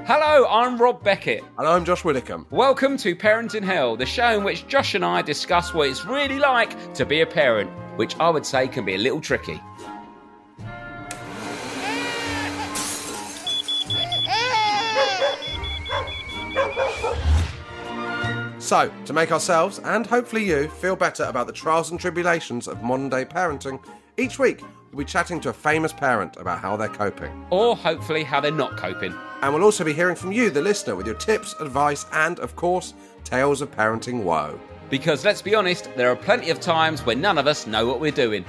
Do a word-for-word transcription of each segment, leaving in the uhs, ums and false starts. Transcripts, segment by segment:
Hello, I'm Rob Beckett. And I'm Josh Widdicombe. Welcome to Parenting Hell, the show in which Josh and I discuss what it's really like to be a parent, which I would say can be a little tricky. So, to make ourselves, and hopefully you, feel better about the trials and tribulations of modern-day parenting, each week we'll be chatting to a famous parent about how they're coping. Or hopefully how they're not coping. And we'll also be hearing from you, the listener, with your tips, advice, and, of course, tales of parenting woe. Because, let's be honest, there are plenty of times when none of us know what we're doing.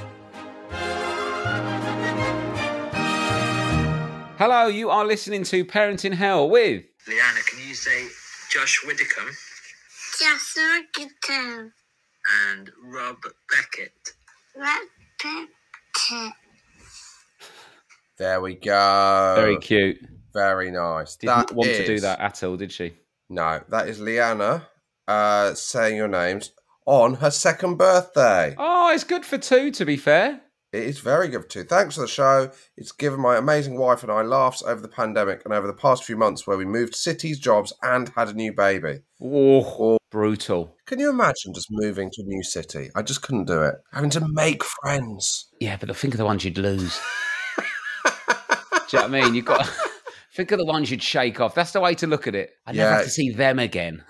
Hello, you are listening to Parenting Hell with... Leanna, can you say Josh Widdicombe? Josh Widdicombe. And Rob Beckett. Rob Beckett. There we go. Very cute. Very nice. Didn't That want is... to do that at all, did she? No, that is Leanna uh, saying your names on her second birthday. Oh, it's good for two, to be fair. It is very good too. Thanks for the show. It's given my amazing wife and I laughs over the pandemic and over the past few months where we moved cities, jobs, and had a new baby. Oh, brutal. Can you imagine just moving to a new city? I just couldn't do it. Having to make friends. Yeah, but think of the ones you'd lose. Do you know what I mean? You've got to think of the ones you'd shake off. That's the way to look at it. I'd never Yeah. have to see them again.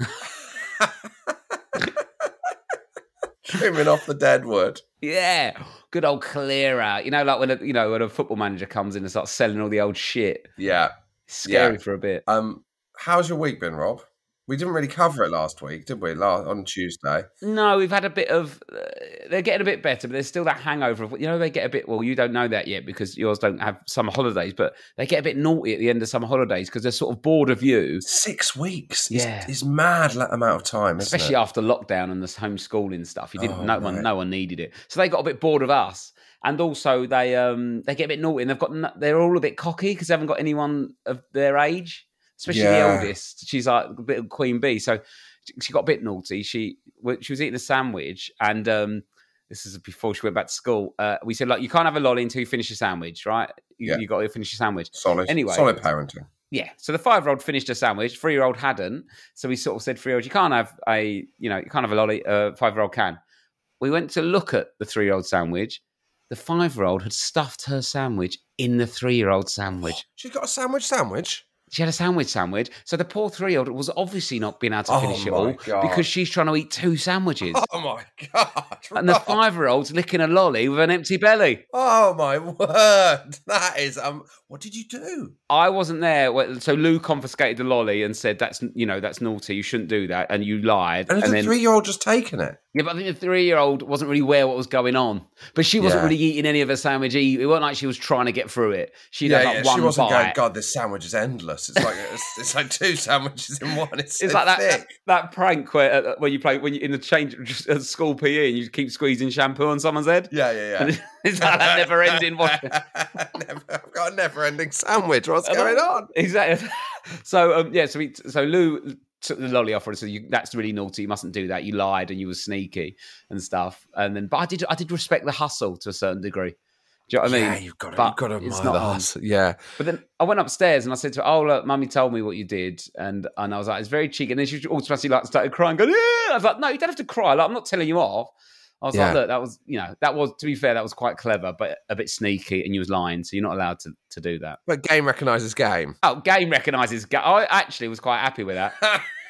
Trimming off the dead wood. Yeah, good old clear out. You know, like when a you know when a football manager comes in and starts selling all the old shit. Yeah. It's scary Yeah. for a bit. Um, how's your week been, Rob? We didn't really cover it last week, did we? Last, on Tuesday. No, we've had a bit of. Uh, they're getting a bit better, but there's still that hangover of you know they get a bit. Well, you don't know that yet because yours don't have summer holidays, but they get a bit naughty at the end of summer holidays because they're sort of bored of you. Six weeks. Yeah. It's, it's mad la- amount of time, isn't Especially it? after lockdown and this homeschooling stuff, you didn't. Oh, no one, right. no one needed it, so they got a bit bored of us. And also, they um they get a bit naughty, and they've got n- they're all a bit cocky because they haven't got anyone of their age, especially Yeah. the eldest. She's like a bit of Queen Bee, so she- she got a bit naughty. She she was eating a sandwich, and um this is before she went back to school. Uh, we said like you can't have a lolly until you finish your sandwich, right? You, Yeah. you got to finish your sandwich. Solid. Anyway. Solid parenting. Yeah, so the five-year-old finished her sandwich, three-year-old hadn't. So we sort of said, three-year-old, you can't have a, you know, you can't have a lolly. Uh, five-year-old can. We went to look at the three-year-old sandwich. The five-year-old had stuffed her sandwich in the three-year-old sandwich. She's got a sandwich sandwich? She had a sandwich sandwich. So the poor three-year-old was obviously not being able to Oh finish it my all God. because she's trying to eat two sandwiches. Oh my God. And the Rob. five-year-old's licking a lolly with an empty belly. Oh my word. That is, um, what did you do? I wasn't there. Well, so Lou confiscated the lolly and said, that's, you know, that's naughty. You shouldn't do that. And you lied. And, has the then, three-year-old just taken it? yeah, but I think the three-year-old wasn't really aware what was going on. But she wasn't Yeah. really eating any of her sandwich. It wasn't like she was trying to get through it. She'd had like one she wasn't going, bite. God, this sandwich is endless. It's like it's, it's like two sandwiches in one. It's, It's so like that, that thick. that prank where uh, where you play when you in the change just at school P E and you keep squeezing shampoo on someone's head. Yeah, yeah, yeah. It's like that never-ending one. Never, I've got a never-ending sandwich. What's going on? Exactly. So um, yeah, so we, so Lou took the lolly off her and said, you, "That's really naughty. You mustn't do that. You lied and you were sneaky and stuff." And then, but I did, I did respect the hustle to a certain degree. Do you know what I mean? Yeah, you've got to, But you've got to it's admire not the on. hustle. Yeah. But then I went upstairs and I said to her, "Oh look, Mummy told me what you did," and and I was like, "It's very cheeky." And then she automatically like started crying, going, "Yeah!" I was like, "No, you don't have to cry. Like I'm not telling you off." I was Yeah. like, "Look, that was, you know, that was to be fair, that was quite clever, but a bit sneaky, and you was lying, so you're not allowed to to do that." But game recognises game. Oh, game recognises game. I actually was quite happy with that.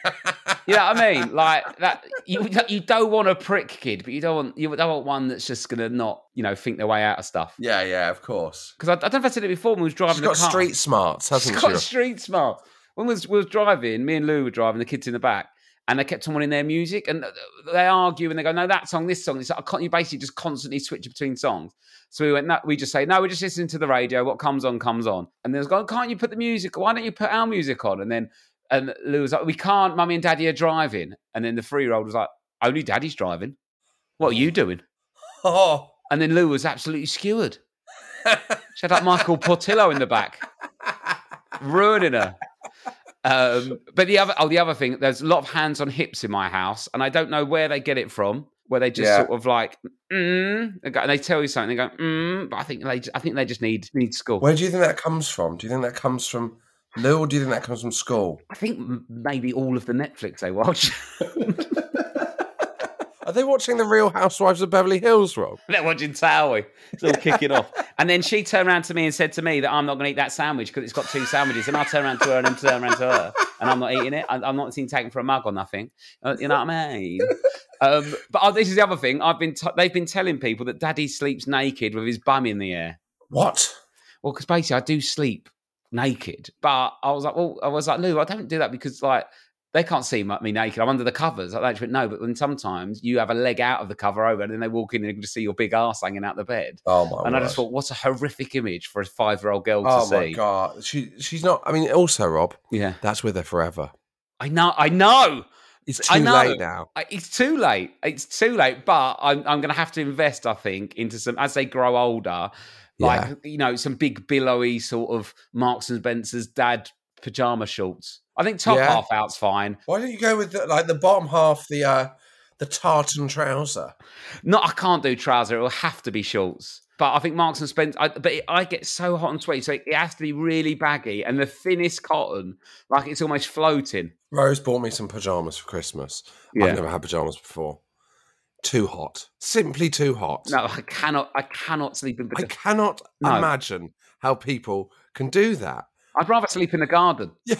You know what I mean? Like that, you you don't want a prick kid, but you don't want you don't want one that's just gonna not, you know, think their way out of stuff. Yeah, yeah, of course. Because I, I don't know if I said it before when we was driving She's the got car. street smarts, hasn't She's she? got street smart. When we was, we was driving, me and Lou were driving, the kids in the back, and they kept on wanting their music, and they argue and they go, "No, that song, this song." It's like, I can't, you basically just constantly switch between songs. So we went, no, we just say, "No, we're just listening to the radio. What comes on, comes on." And they was going, "Can't you put the music? Why don't you put our music on?" And then and Lou was like, "We can't. Mummy and Daddy are driving." And then the three-year-old was like, "Only Daddy's driving. What are you doing?" Oh. And then Lou was absolutely skewered. She had like Michael Portillo in the back, ruining her. Um, but the other, oh, the other thing, there's a lot of hands on hips in my house, and I don't know where they get it from. Where they just Yeah. sort of like, mm, they go- and they tell you something, they go, mm, but I think they, I think they just need need school. Where do you think that comes from? Do you think that comes from Lou, or do you think that comes from school? I think m- maybe all of the Netflix they watch. Are they watching The Real Housewives of Beverly Hills, Rob? They're watching Towie. It's all kicking off. And then she turned around to me and said to me that I'm not going to eat that sandwich because it's got two sandwiches. And I turn around to her and then turn around to her. And I'm not eating it. I- I'm not seen taken for a mug or nothing. Uh, you know what I mean? Um, but oh, this is the other thing. I've been t- They've been telling people that Daddy sleeps naked with his bum in the air. What? Well, because basically I do sleep naked. But I was like, well, I was like, Lou, I don't do that because like, they can't see me naked. I'm under the covers. I actually no, but then sometimes you have a leg out of the cover over, and then they walk in and you can just see your big arse hanging out the bed. Oh my! And word. I just thought, what a horrific image for a five-year-old girl to oh see. Oh my god, she she's not. I mean, also Rob, yeah, that's with her forever. I know, I know. It's too I know. late now. It's too late. It's too late. But I'm I'm going to have to invest, I think, into some as they grow older, like Yeah. you know, some big billowy sort of Marks and Spencer's dad pajama shorts. I think top Yeah. half out's fine. Why don't you go with the, like the bottom half, the uh, the tartan trouser? No, I can't do trouser. It will have to be shorts. But I think Marks and Spencer. I, but it, I get so hot and sweaty, so it, it has to be really baggy and the thinnest cotton, like it's almost floating. Rose bought me some pajamas for Christmas. Yeah. I've never had pajamas before. Too hot. Simply too hot. No, I cannot. I cannot sleep in I pajamas. cannot No. imagine how people can do that. I'd rather sleep in the garden. Yeah.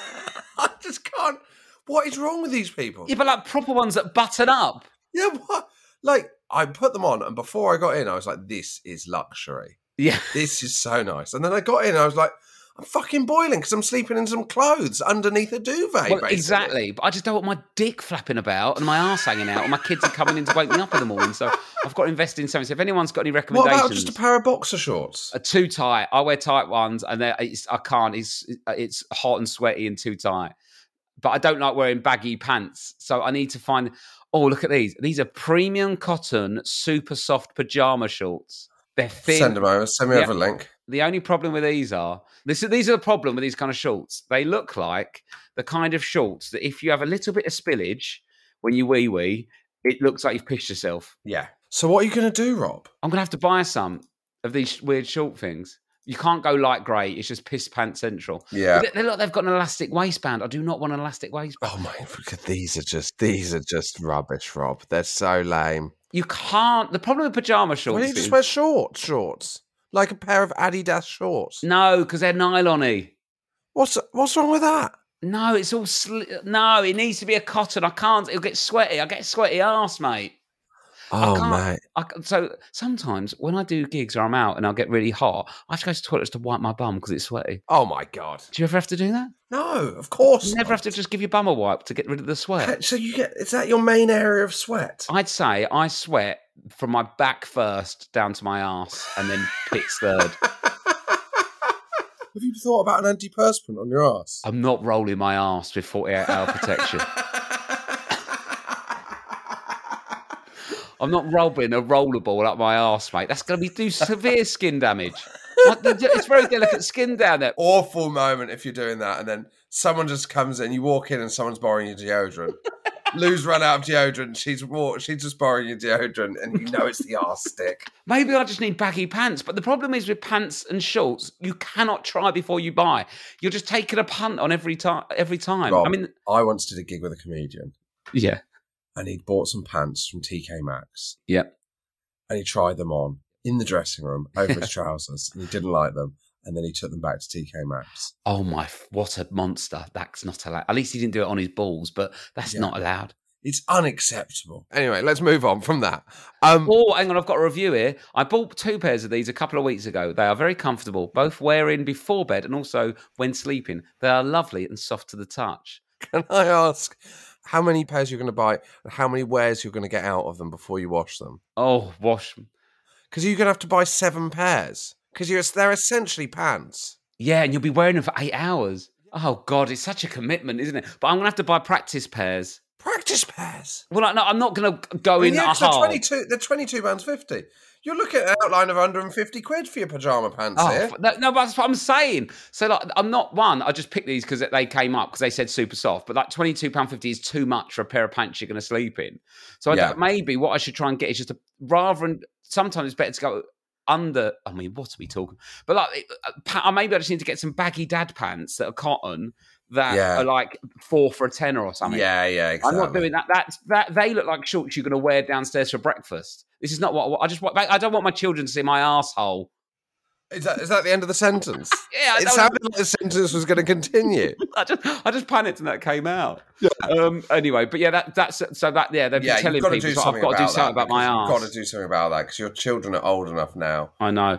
I just can't. What is wrong with these people? Yeah, but like proper ones that button up. Yeah, what? Like, I put them on, and before I got in, I was like, this is luxury. Yeah. This is so nice. And then I got in, and I was like, I'm fucking boiling because I'm sleeping in some clothes underneath a duvet, Well, basically. exactly. But I just don't want my dick flapping about and my arse hanging out, and my kids are coming in to wake me up in the morning. So I've got to invest in something. So if anyone's got any What recommendations, about just a pair of boxer shorts? are too tight. I wear tight ones, and they're- it's, I can't. It's it's hot and sweaty and too tight. But I don't like wearing baggy pants, so I need to find. Oh, look at these! These are premium cotton, super soft pajama shorts. They're thin. Send them over. Send me Yeah. over a link. The only problem with these are this. These are the problem with these kind of shorts. They look like the kind of shorts that if you have a little bit of spillage when you wee wee, it looks like you've pissed yourself. Yeah. So what are you going to do, Rob? I'm gonna have to buy some of these weird short things. You can't go light grey. It's just piss pants central. Yeah. They, they look, they've got an elastic waistband. I do not want an elastic waistband. Oh my! Look at these are just these are just rubbish, Rob. They're so lame. You can't. The problem with pajama Why shorts don't you is just wear shorts? Shorts, like a pair of Adidas shorts. no, because they're nylon-y. What's what's wrong with that? No, it's all sli- no. It needs to be a cotton. I can't. It'll get sweaty. I get sweaty arse, mate. Oh can't- mate. I, so sometimes when I do gigs or I'm out and I get really hot, I have to go to the toilet just to wipe my bum because it's sweaty. Oh my god. Do you ever have to do that? No, of course. You never have to just give your bum a wipe to get rid of the sweat. So you get is that your main area of sweat? I'd say I sweat from my back first down to my arse and then pits third. Have you thought about an antiperspirant on your ass? I'm not rolling my arse with forty-eight hour protection. I'm not rubbing a rollerball up my arse, mate. That's going to be do severe skin damage. Like, it's very delicate skin down there. Awful moment if you're doing that, and then someone just comes in. You walk in, and someone's borrowing your deodorant. Lou's run out of deodorant. She's walk, She's just borrowing your deodorant, and you know it's the arse stick. Maybe I just need baggy pants. But the problem is with pants and shorts, you cannot try before you buy. You're just taking a punt on every time. Every time. Rob, I mean, I once did a gig with a comedian, yeah, and he'd bought some pants from T K Maxx, yeah. and he tried them on in the dressing room over his trousers, and he didn't like them. And then he took them back to T K Maxx. Oh my! What a monster! That's not allowed. At least he didn't do it on his balls, but that's Yeah. not allowed. It's unacceptable. Anyway, let's move on from that. Um, Oh, hang on, I've got a review here. I bought two pairs of these a couple of weeks ago. They are very comfortable, both wearing before bed and also when sleeping. They are lovely and soft to the touch. Can I ask how many pairs you're going to buy and how many wears you're going to get out of them before you wash them? Oh, wash. Because you're going to have to buy seven pairs. Because they're essentially pants. Yeah, and you'll be wearing them for eight hours. Oh, God, it's such a commitment, isn't it? But I'm going to have to buy practice pairs. Practice pairs. Well, no, I'm not going to go I mean, in yeah, a 'cause they're hard. twenty-two. They're twenty-two pounds fifty. You're looking at an outline of one hundred fifty quid for your pajama pants Oh, here. f- no, no, but that's what I'm saying. So, like, I'm not one. I just picked these because they came up because they said super soft. But like, twenty-two pounds fifty is too much for a pair of pants you're going to sleep in. So, I Yeah. thought maybe what I should try and get is just a rather than sometimes it's better to go under. I mean, what are we talking? But like, uh, maybe I just need to get some baggy dad pants that are cotton that Yeah. are like four for a tenner or something. Yeah, yeah, exactly. I'm not doing that. That that they look like shorts you're going to wear downstairs for breakfast. This is not what I just want. I don't want my children to see my arsehole. Is that, is that the end of the sentence? Yeah, I it don't- sounded like the sentence was going to continue. I just I just panicked and that came out. Yeah. Um. Anyway, but yeah, that that's so that yeah they've Yeah, been telling you've got to people do so something I've got to do about something that about my because arse. You've got to do something about that because your children are old enough now. I know.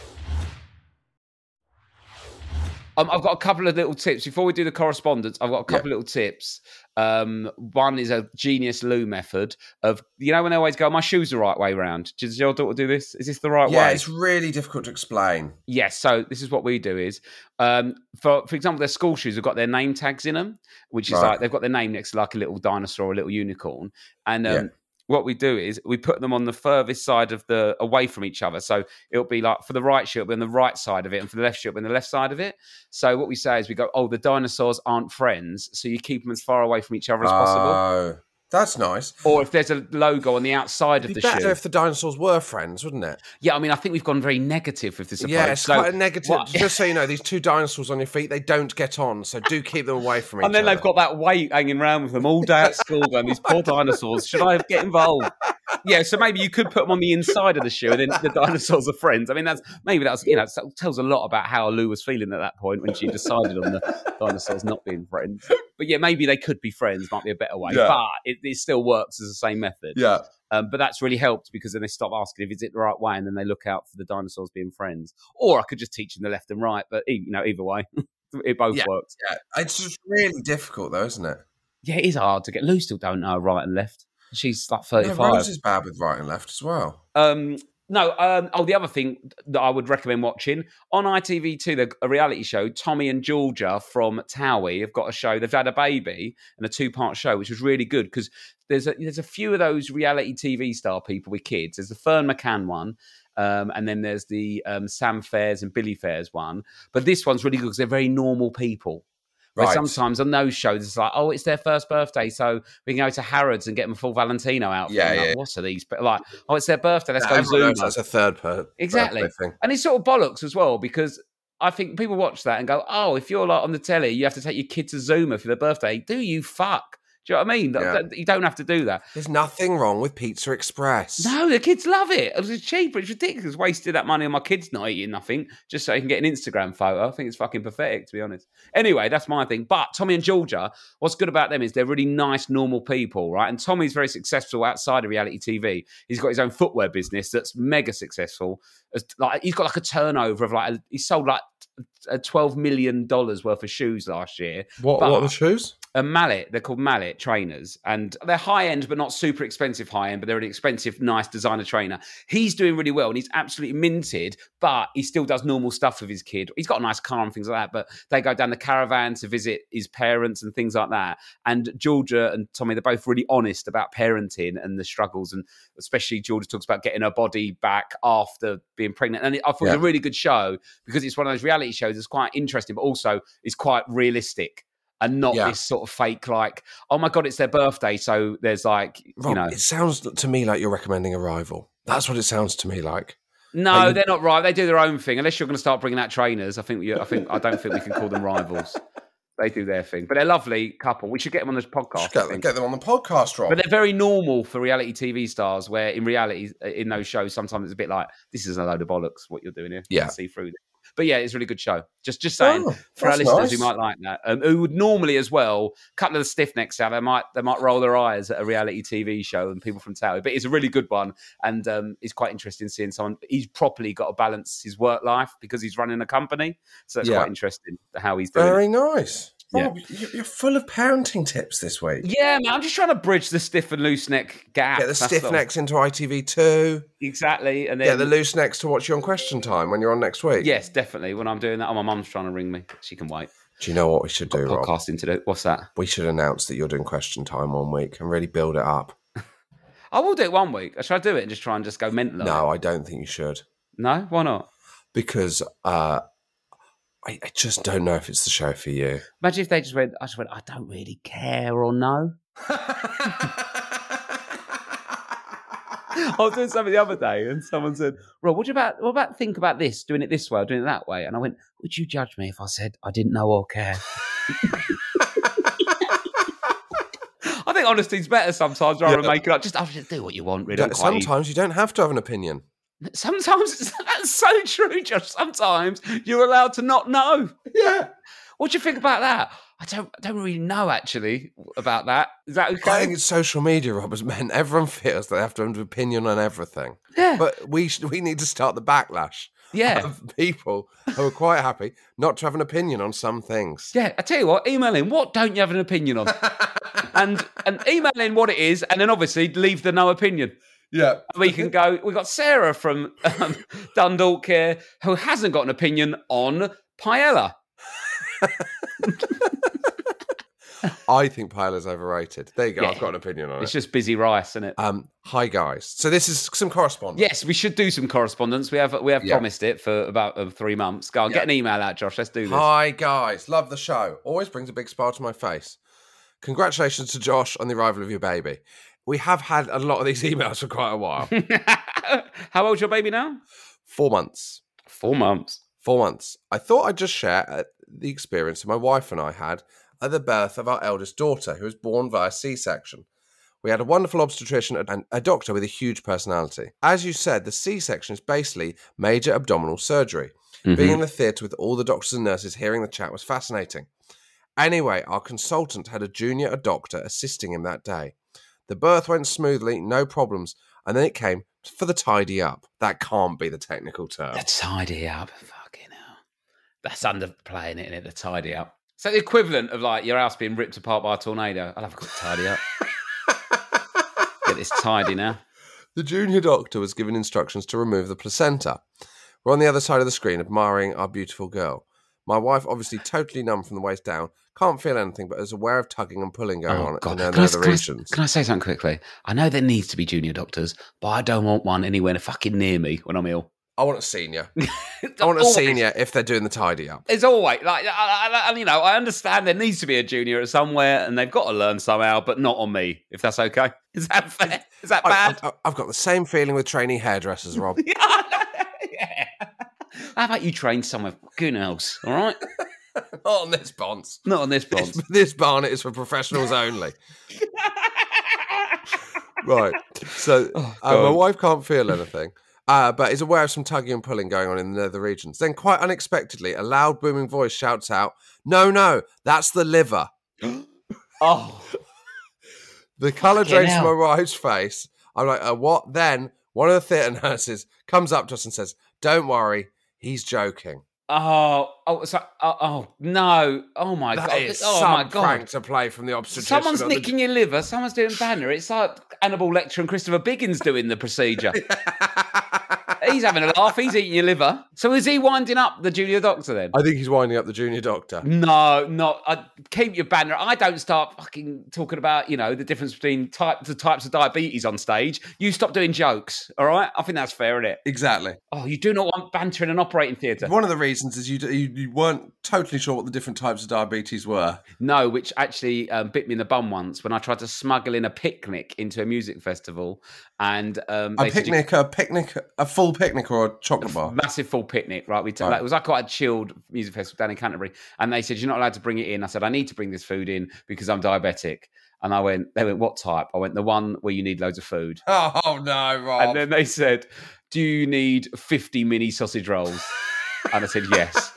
Um, I've got a couple of little tips before we do the correspondence. I've got a couple of little tips. Um, one is a genius loo method of, you know, when they always go, my shoes the right way round. Does your daughter do this? Is this the right Yeah, way? it's really difficult to explain. Yes. So this is what we do is, um, for for example, their school shoes have got their name tags in them, which is Right. like they've got their name next to like a little dinosaur or a little unicorn, and um, Yeah. what we do is we put them on the furthest side of the away from each other. So it'll be like for the right shoe, it'll be on the right side of it, and for the left shoe, it'll be on the left side of it. So what we say is we go, oh, the dinosaurs aren't friends, so you keep them as far away from each other as possible. Oh, that's nice. Or if there's a logo on the outside of It'd the be better shoe. if the dinosaurs were friends, wouldn't it? Yeah, I mean, I think we've gone very negative with this approach. Yeah, it's So quite a negative. what- Just so you know, these two dinosaurs on your feet, they don't get on, so do keep them away from each And then other. they've got that weight hanging around with them all day at school going, these poor dinosaurs, should I get involved? Yeah, so maybe you could put them on the inside of the shoe and then the dinosaurs are friends. I mean, that's maybe that's, you know, that tells a lot about how Lou was feeling at that point when she decided on the dinosaurs not being friends. But yeah, maybe they could be friends, might be a better way. Yeah. But it, it still works as the same method. Yeah. Um, but that's really helped because then they stop asking if is it the right way and then they look out for the dinosaurs being friends. Or I could just teach them the left and right, but e- you know, either way, it both Yeah. works. Yeah. It's just really difficult, though, isn't it? Yeah, it is hard to get. Lou still don't know right and left. She's like Yeah, thirty-five. Rose is bad with right and left as well. Um, no, um, oh, the other thing that I would recommend watching on I T V two, the a reality show, Tommy and Georgia from Towie have got a show. They've had a baby and a two-part show, which was really good because there's a, there's a few of those reality T V star people with kids. There's the Fern McCann one, um, and then there's the um, Sam Fairs and Billy Fairs one. But this one's really good because they're very normal people. Where Right. sometimes on those shows, it's like, oh, it's their first birthday, so we can go to Harrods and get them a full Valentino outfit. Yeah, And like, yeah. what are these? But like, oh, it's their birthday, let's Yeah, go everyone knows Zoom. that's a third per Exactly. birthday thing. And it's sort of bollocks as well because I think people watch that and go, oh, if you're like on the telly, you have to take your kid to Zuma for their birthday. Do you fuck? Do you know what I mean? That- Yeah. that- You don't have to do that. There's nothing wrong with Pizza Express. No, the kids love it. It's cheaper. It's ridiculous. Wasted that money on my kids not eating nothing just so you can get an Instagram photo. I think it's fucking pathetic, to be honest. Anyway, that's my thing. But Tommy and Georgia, what's good about them is they're really nice, normal people, right? And Tommy's very successful outside of reality T V. He's got his own footwear business that's mega successful. It's like he's got like a turnover of like he sold like twelve million dollars worth of shoes last year. What, But- what are the shoes? A Mallet, they're called Mallet trainers, and they're high end, but not super expensive high end. But they're an expensive, nice designer trainer. He's doing really well, and he's absolutely minted. But he still does normal stuff with his kid. He's got a nice car and things like that. But they go down the caravan to visit his parents and things like that. And Georgia and Tommy, they're both really honest about parenting and the struggles, and especially Georgia talks about getting her body back after being pregnant. And I thought it was Yeah. a really good show because it's one of those reality shows that's quite interesting, but also is quite realistic. And not Yeah. this sort of fake, like, oh my God, it's their birthday. So there's like, Rob, you know. it sounds to me like you're recommending Arrival. That's what it sounds to me like. No, Are you- they're not right. They do their own thing. Unless you're going to start bringing out trainers. I think, you, I think, I don't think we can call them rivals. They do their thing. But they're a lovely couple. We should get them on this podcast. Just I get, think. get them on the podcast, Rob. But they're very normal for reality T V stars, where in reality, in those shows, sometimes it's a bit like, this is a load of bollocks, what you're doing here. You Yeah. can see through it. But yeah, it's a really good show. Just just saying, Oh, for our that's listeners who nice. might like that, um, who would normally as well, a couple of the stiff necks out, they might they might roll their eyes at a reality T V show and people from Tower. But it's a really good one, and um, it's quite interesting seeing someone. He's properly got to balance his work life because he's running a company, so it's Yeah. quite interesting how he's doing. it. Very nice. Yeah. Rob, you- you're full of parenting tips this week. Yeah, man, I'm just trying to bridge the stiff and loose neck gap. Get the That's stiff all. necks into I T V two. Exactly, and then Get the loose necks to watch you on Question Time when you're on next week. yes, definitely. When I'm doing that, oh, my mum's trying to ring me. She can wait. Do you know what we should do, Rob? Podcasting to do. What's that? We should announce that you're doing Question Time one week and really build it up. I will do it one week. Should I do it and just try and just go mental? on No, it? I don't think you should. No? Why not? Because uh, I, I just don't know if it's the show for you. Imagine if they just went, I just went, I don't really care or no. I was doing something the other day, and someone said, "Rob, what about what about think about this, doing it this way or doing it that way?" And I went, "Would you judge me if I said I didn't know or care?" I think honesty's better sometimes rather yeah. than making up. Just, oh, just do what you want, really. Sometimes you don't have to have an opinion. Sometimes that's so true, Josh. Sometimes you're allowed to not know. Yeah. What do you think about that? I don't, I don't really know actually about that. Is that okay? I think it's social media, Rob, has meant everyone feels they have to have an opinion on everything. Yeah. But we should, we need to start the backlash. Yeah. Of people who are quite happy not to have an opinion on some things. Yeah. I tell you what, email in what don't you have an opinion on? and and email in what it is, and then obviously leave the no opinion. Yeah. We can go, we've got Sarah from um, Dundalk here who hasn't got an opinion on paella. I think paella's overrated. There you go. Yeah. I've got an opinion on it's it. It's just busy rice, isn't it? Um, hi guys. So this is some correspondence. Yes, we should do some correspondence. We have we have yeah. promised it for about uh, three months. Go on, yeah. Get an email out, Josh. Let's do this. Hi guys. Love the show. Always brings a big smile to my face. Congratulations to Josh on the arrival of your baby. We have had a lot of these emails for quite a while. How old's your baby now? Four months. Four months. Four months. I thought I'd just share the experience that my wife and I had at the birth of our eldest daughter, who was born via C-section. We had a wonderful obstetrician and a doctor with a huge personality. As you said, the C-section is basically major abdominal surgery. Mm-hmm. Being in the theatre with all the doctors and nurses hearing the chat was fascinating. Anyway, our consultant had a junior doctor assisting him that day. The birth went smoothly, no problems, and then it came for the tidy up. That can't be the technical term. The tidy up, fucking hell. That's underplaying it, isn't it? The tidy up. So the equivalent of like your house being ripped apart by a tornado. I'll have a quick tidy up. Get this tidy now. The junior doctor was given instructions to remove the placenta. We're on the other side of the screen admiring our beautiful girl. My wife, obviously totally numb from the waist down, can't feel anything but is aware of tugging and pulling going oh, on God. in her can nether I, regions. Can I, can I say something quickly? I know there needs to be junior doctors, but I don't want one anywhere fucking near me when I'm ill. I want a senior. I want a senior if they're doing the tidy up. It's always like, I, I, you know, I understand there needs to be a junior at somewhere, and they've got to learn somehow, but not on me. If that's okay, is that fair? Is that bad? I, I, I've got the same feeling with trainee hairdressers, Rob. Yeah. How about you train somewhere fucking else? All right. Not on this Bonds. Not on this Bonds. This, this Barnet is for professionals only. Right. So oh, uh, my wife can't feel anything. Uh, but is aware of some tugging and pulling going on in the nether regions. Then, quite unexpectedly, a loud, booming voice shouts out, "No, no, that's the liver." Oh. The colour drains from my wife's face. I'm like, uh, what? Then, one of the theatre nurses comes up to us and says, "Don't worry, he's joking." Oh, oh, so, oh, oh, no. Oh, my that God. Is oh, some my God. prank to play from the obstetrician. Someone's nicking the... your liver. Someone's doing banner. It's like Hannibal Lecter and Christopher Biggins doing the procedure. He's having a laugh. He's eating your liver. So is he winding up the junior doctor then? I think he's winding up the junior doctor. No, not. Uh, keep your banner. I don't start fucking talking about, you know, the difference between type, the types of diabetes on stage. You stop doing jokes, all right? I think that's fair, isn't it? Exactly. Oh, you do not want banter in an operating theatre. One of the reasons is you, you you weren't totally sure what the different types of diabetes were. No, which actually um, bit me in the bum once when I tried to smuggle in a picnic into a music festival. And um, a picnic, you, a picnic, a full picnic or a chocolate bar? Massive full picnic, right? We t- right. Like, it was like quite a chilled music festival down in Canterbury. And they said, "You're not allowed to bring it in." I said, "I need to bring this food in because I'm diabetic." And I went, they went, "What type?" I went, "The one where you need loads of food." Oh, no, Rob. And then they said, "Do you need fifty mini sausage rolls?" And I said, "Yes."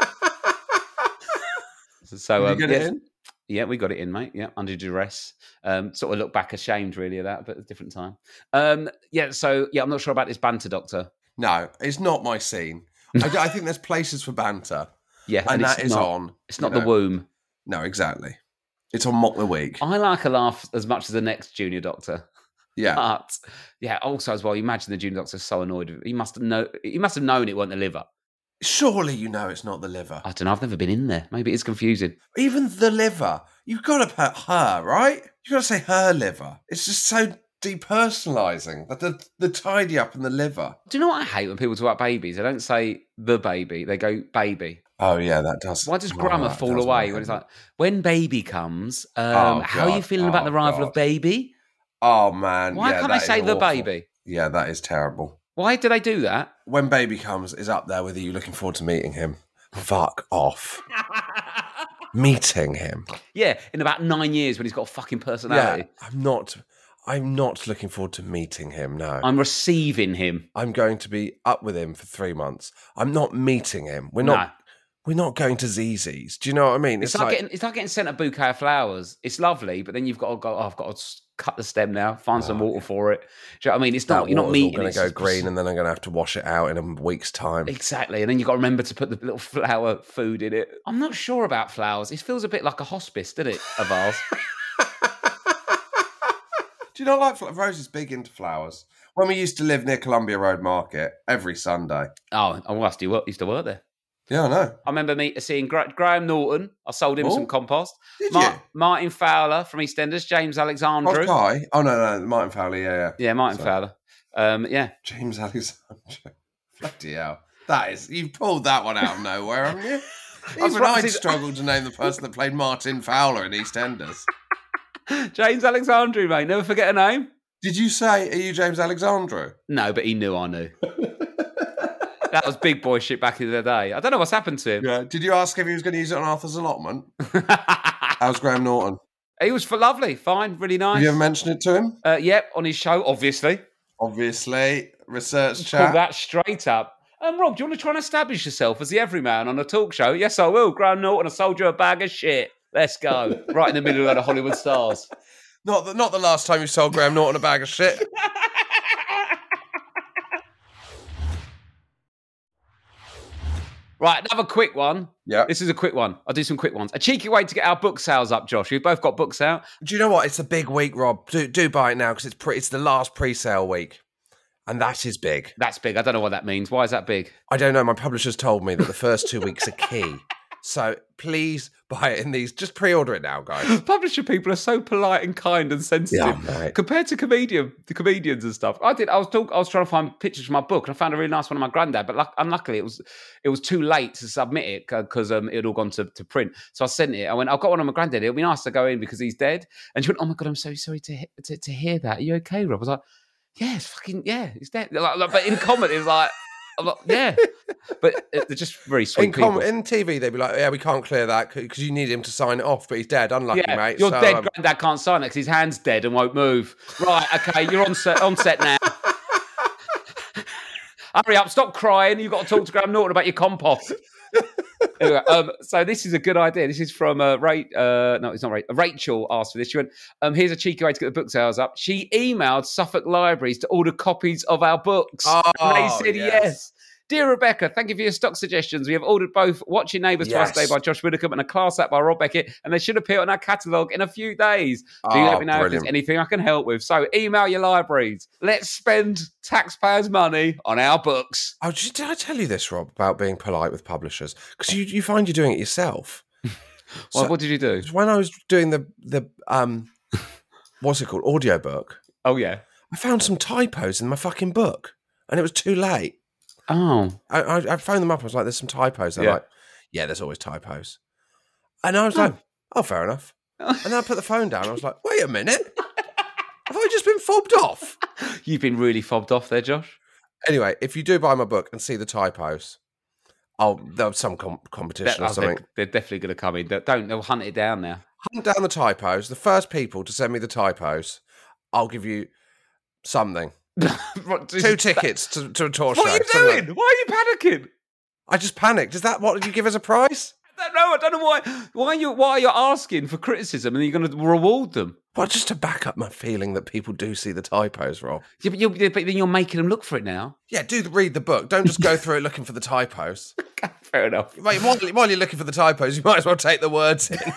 So, um, Did you get yes, it in? Yeah, we got it in, mate. Yeah, under duress. Um, sort of look back ashamed, really, of that, but a different time. Um, yeah, so, yeah, I'm not sure about this banter, Doctor. No, it's not my scene. I, I think there's places for banter. Yeah, and, and that is not, on. It's not the know. womb. No, exactly. It's on Mock the Week. I like a laugh as much as the next junior doctor. Yeah. But, yeah, also as well, you imagine the junior doctor's so annoyed. He must have, know, he must have known it wasn't the liver. Surely you know it's not the liver. I don't know. I've never been in there. Maybe it's confusing. Even the liver. You've got to put her, right? You've got to say her liver. It's just so depersonalising. That the, the tidy up and the liver. Do you know what I hate when people talk about babies? They don't say the baby. They go baby. Oh, yeah, that does. Why does grammar oh, fall away when it's like, when baby comes, um, oh, how are you feeling oh, about the arrival God. of baby? Oh, man. Why yeah, can't I say the awful. baby? Yeah, that is terrible. Why do they do that? When baby comes, is up there with you looking forward to meeting him. Fuck off. Meeting him. Yeah, in about nine years when he's got a fucking personality. Yeah, I'm not. I'm not looking forward to meeting him. No, I'm receiving him. I'm going to be up with him for three months. I'm not meeting him. We're not. No. We're not going to Z Z's. Do you know what I mean? It's, like, getting, it's like getting sent a bouquet of flowers. It's lovely, but then you've got to go, oh, I've got to s- cut the stem now, find some water for it. Do you know what I mean? It's not, that you're not water's meeting. going it's to go just- green, and then I'm going to have to wash it out in a week's time. Exactly. And then you've got to remember to put the little flower food in it. I'm not sure about flowers. It feels a bit like a hospice, doesn't it? A vase. Do you not like flowers? Rose is big into flowers. When we used to live near Columbia Road Market every Sunday. Oh, I must do work. Used to work there. Yeah, I know. I remember me seeing Gra- Graham Norton. I sold him Oh, some compost. Did Mar- you? Martin Fowler from EastEnders. James Alexandru. Oh, Kai? Oh, no, no, Martin Fowler, yeah, yeah. Yeah, Martin Sorry. Fowler. Um, yeah. James Alexander. Bloody hell. That is, you've pulled that one out of nowhere, haven't you? Even right, I'd see- struggled to name the person that played Martin Fowler in EastEnders. James Alexandru, mate. Never forget a name. Did you say, are you James Alexandru? No, but he knew I knew. That was big boy shit back in the day. I don't know what's happened to him. Yeah. Did you ask if he was going to use it on Arthur's allotment? How's Graham Norton? He was for lovely, fine, really nice. Have you ever mentioned it to him? Uh, yep, on his show, obviously. Obviously. Research Pull chat. that straight up. Um, Rob, do you want to try and establish yourself as the everyman on a talk show? Yes, I will. Graham Norton, I sold you a bag of shit. Let's go. Right in the middle of the Hollywood stars. Not the, not the last time you sold Graham Norton a bag of shit. Right, another quick one. Yeah. This is a quick one. I'll do some quick ones. A cheeky way to get our book sales up, Josh. We've both got books out. Do you know what? It's a big week, Rob. Do, do buy it now because it's pre- it's the last pre-sale week. And that is big. That's big. I don't know what that means. Why is that big? I don't know. My publisher's told me that the first two weeks are key. So please buy it in these. Just pre-order it now, guys. Publisher people are so polite and kind and sensitive Yeah, mate. compared to comedian, the comedians and stuff. I did. I was talk, I was trying to find pictures from my book, and I found a really nice one of my granddad. But luck, unluckily, it was it was too late to submit it because um, it had all gone to, to print. So I sent it. I went, I've got one of my granddad. It'll be nice to go in because he's dead. And she went, oh my god, I'm so sorry to he- to, to hear that. Are you okay, Rob? I was like, yeah, it's fucking yeah, he's dead. Like, like, but in comment, it's like. I'm like, yeah, but it- they're just very sweet In, people. com- in T V, they'd be like, yeah, we can't clear that because you need him to sign it off, but he's dead. Unlucky, Yeah, mate. your So, dead um, granddad can't sign it because his hand's dead and won't move. Right, okay, you're on set, on set now. Hurry up, stop crying. You've got to talk to Graham Norton about your compost. Anyway, um, so this is a good idea. This is from uh, Ray. Uh, no, it's not Ray. Rachel asked for this. She went, um, here's a cheeky way to get the book sales up. She emailed Suffolk Libraries to order copies of our books. Oh, and they said yes. yes. Dear Rebecca, thank you for your stock suggestions. We have ordered both Watching Neighbours Yes. Twice a Day by Josh Widdicombe and A Class Act by Rob Beckett, and they should appear on our catalogue in a few days. Do Oh, let me know if brilliant. there's anything I can help with. So email your libraries. Let's spend taxpayers' money on our books. Oh, did, did I tell you this, Rob, about being polite with publishers? Because you, you find you're doing it yourself. Well, So- what did you do? When I was doing the, the um, what's it called, audiobook, Oh, yeah. I found some typos in my fucking book, and it was too late. Oh. I, I, I phoned them up. I was like, "There's some typos." They're Yeah. like, "Yeah, there's always typos." And I was like, "Oh, fair enough." And then I put the phone down. I was like, "Wait a minute, have I just been fobbed off?" You've been really fobbed off there, Josh. Anyway, if you do buy my book and see the typos, I'll there'll be some com- competition That- or something. they're, they're definitely going to come in. They- Don't, they'll hunt it down now. Hunt down the typos. The first people to send me the typos, I'll give you something. What, Two tickets to, to a tour What show. are you something like- doing? Why are you panicking? I just panicked. Is that what you give as a prize? I don't know. I don't know why. Why are you? Why are you asking for criticism and you're going to reward them? Well, just to back up my feeling that people do see the typos, Rob. Yeah, but, you're, but then you're making them look for it now. Yeah, do the, read the book. Don't just go through it looking for the typos. Fair enough. Wait, while, while you're looking for the typos, you might as well take the words in.